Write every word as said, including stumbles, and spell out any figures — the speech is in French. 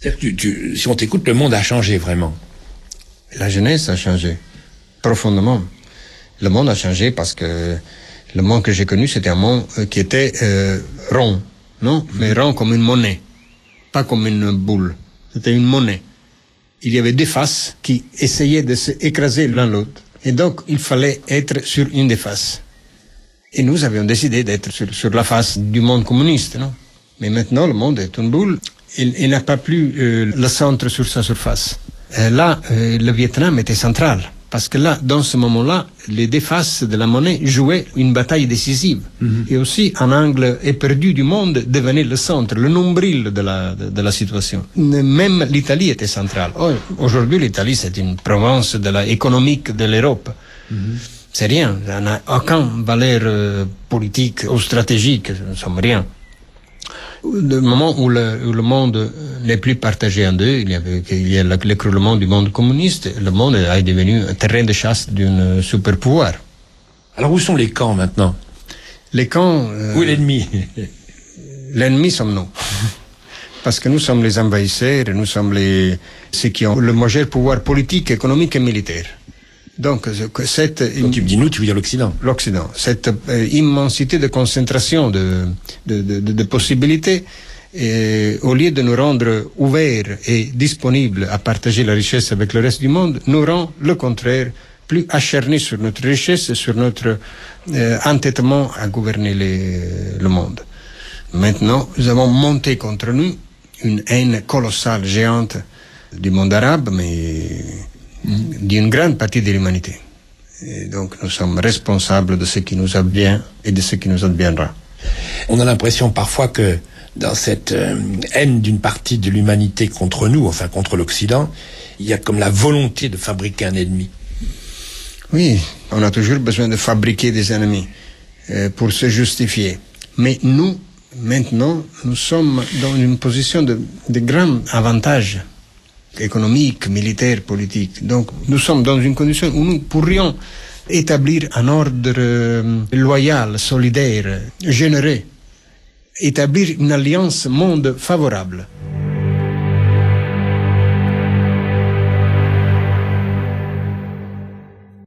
Tu, tu, si on t'écoute, le monde a changé vraiment. La jeunesse a changé, profondément. Le monde a changé parce que le monde que j'ai connu, c'était un monde qui était euh, rond, non? Mm-hmm. Mais rond comme une monnaie, pas comme une boule. C'était une monnaie. Il y avait deux faces qui essayaient de s'écraser l'un l'autre. Et donc, il fallait être sur une des faces. Et nous avions décidé d'être sur, sur la face du monde communiste, non? Mais maintenant, le monde est une boule. Il, il n'a pas plus euh, le centre sur sa surface. Et là, euh, le Vietnam était central. Parce que là, dans ce moment-là, les deux faces de la monnaie jouaient une bataille décisive. Mm-hmm. Et aussi, un angle éperdu du monde devenait le centre, le nombril de la, de, de la situation. Même l'Italie était centrale. Oh, aujourd'hui, l'Italie, c'est une province de la, économique de l'Europe. Mm-hmm. C'est rien. Ça n'a aucune valeur euh, politique ou stratégique. Nous sommes rien. Le moment où le, où le monde n'est plus partagé en deux, il y avait, il y a l'écroulement du monde communiste, le monde est devenu un terrain de chasse d'un super pouvoir. Alors où sont les camps maintenant? Les camps... Euh, où est l'ennemi? L'ennemi sommes nous. Parce que nous sommes les envahisseurs, nous sommes les, ceux qui ont le majeur pouvoir politique, économique et militaire. Donc, cette... Quand tu me dis nous, tu veux dire l'Occident. L'Occident. Cette euh, immensité de concentration de, de, de, de, de possibilités, et, au lieu de nous rendre ouverts et disponibles à partager la richesse avec le reste du monde, nous rend le contraire, plus acharnés sur notre richesse et sur notre euh, entêtement à gouverner les, le monde. Maintenant, nous avons monté contre nous une haine colossale, géante du monde arabe, mais... d'une grande partie de l'humanité. Et donc nous sommes responsables de ce qui nous advient et de ce qui nous adviendra. On a l'impression parfois que dans cette euh, haine d'une partie de l'humanité contre nous, enfin contre l'Occident, il y a comme la volonté de fabriquer un ennemi. Oui, on a toujours besoin de fabriquer des ennemis euh, pour se justifier. Mais nous, maintenant, nous sommes dans une position de, de grand avantage économique, militaire, politique. Donc, nous sommes dans une condition où nous pourrions établir un ordre euh, loyal, solidaire, généreux, établir une alliance monde favorable.